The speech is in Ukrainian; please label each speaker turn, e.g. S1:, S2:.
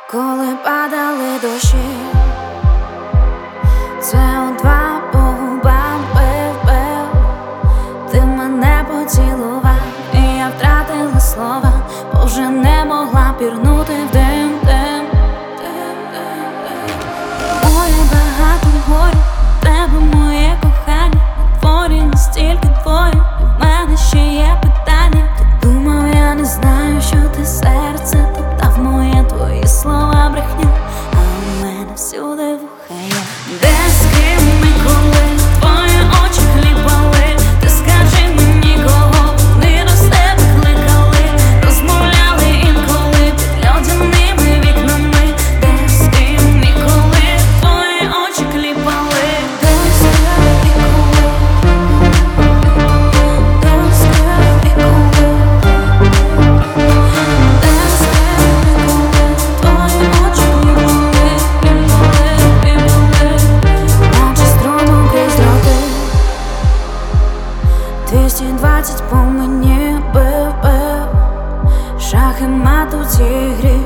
S1: Коли падали дощі, CO2 по губам пив. Ти мене поцілував, і я втратила слова, бо вже не могла пірнути в дим. Моє багато горя, тебе моє кохання, на дворі настільки твоє, і в мене ще є питання. Ти думав, я не знаю, що ти серце топтав моє, твої слова брехня, а у мене всюди вуха є. Де, з ким і коли твої очі кліпали, ти скажи мені, кого вони до себе кликали, розмовляли інколи під льодяними вікнами. Де, з ким і коли твої очі кліпали, де, з ким і коли, де, з ким і коли, де, з ким і коли твої очі кліпали, наче струмом крізь дроти. 220 по мені бив, шах і мат у цій грі.